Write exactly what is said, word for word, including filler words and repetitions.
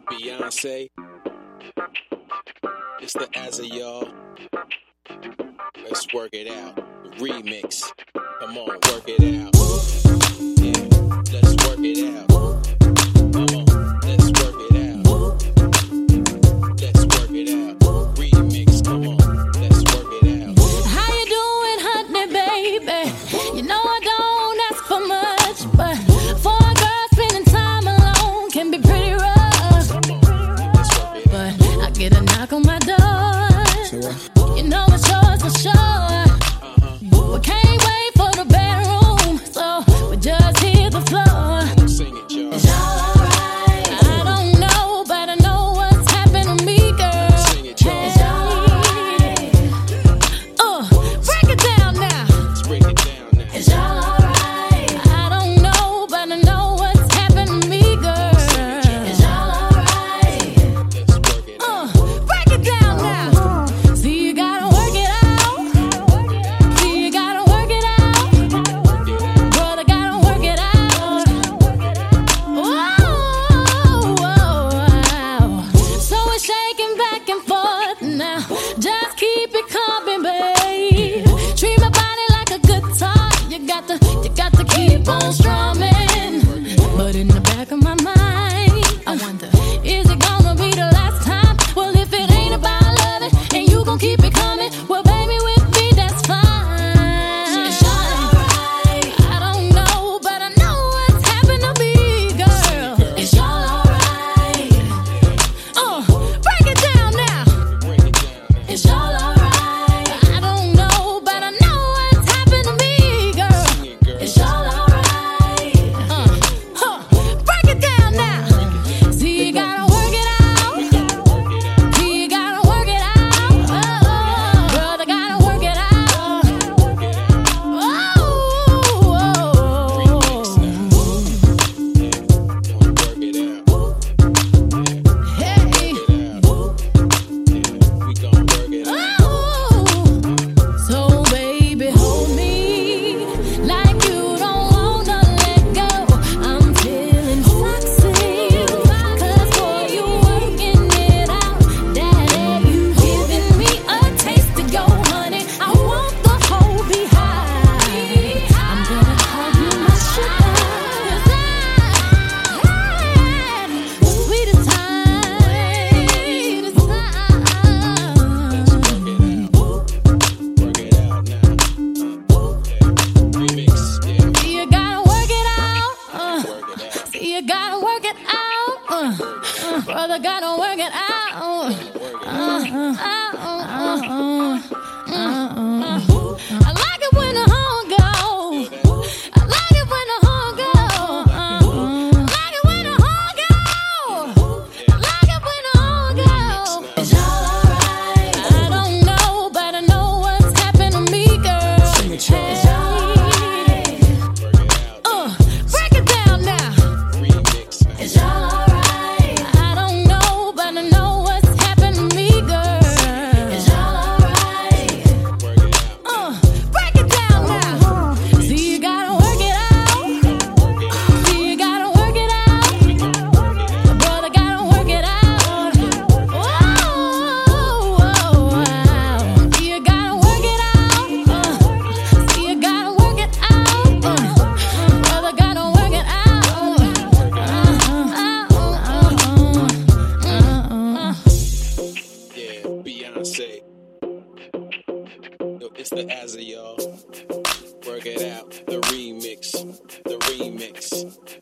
Beyonce. It's the As of y'all. Let's work it out. The remix. Come on, work it out. Yeah, let's work it out. Come on, let's work it out. Let's work it out. Remix. Come on, let's work it out. How you doing, honey, baby? You know I don't ask for much, but for a girl spending time alone can be pretty rough. But I get a knock on my door. You know it's yours for sure. We can't wait for the bedroom, so we just hit the floor. It's all alright. I don't know, but I know what's happened to me, girl. It's alright. Uh, break it down now. It's all alright. I don't know, but I know what's happened to me, girl. It's all alright. Uh, break it down now. See, you gotta work it out. See, you gotta work it out. Brother, gotta work it out. Whoa, whoa. So we're shaking back and forth now. Just keep it coming, babe. Treat my body like a guitar. You got to, you got to keep on strumming. But in the back of my mind, I wonder, is it gonna be the last time? Well, if it ain't about loving and you gon' keep it coming, well, baby, with me, that's fine. It's alright. I don't know, but I know what's happened to me, girl. It's all alright. Uh, break it down now. It's all alright. I don't know, but I know what's happened to me, girl. It's all alright. Uh, huh. Break it down now. See, you gotta work it out. See, you gotta work it out. Oh, brother, gotta work it out. So baby, hold me like you don't wanna let go. I'm feeling foxy, 'cause boy, you working it out. Daddy, you giving me a taste of your honey. I want the whole behind. I'm gonna call you my sugar, 'cause I had the sweetest time, sweetest time. See, you gotta work it out. Uh, see, you gotta work it out. Uh, uh, brother, gotta work it out. Uh, uh, uh, uh, uh, uh, uh. I like it when the horn go. I like it when the horn go. Uh, uh. I like it when the horn go. I like it when the horn go. It's all alright. I don't know, but I know what's happened to me, girl. It's alright. Uh, break it down now. It's all alright. I don't know, but I know what's happened to me, girl. It's all alright. Uh, break it down now. See, you gotta work it out. See, you gotta work it out. Brother, gotta work it out. Whoa, whoa, wow. See, you gotta work it out. Uh, see, you gotta work it out. Uh, brother, gotta work it out. Uh, uh, uh, uh, uh. Yeah, Beyonce. Yo, it's the As of y'all. Work it out. The remix. The remix.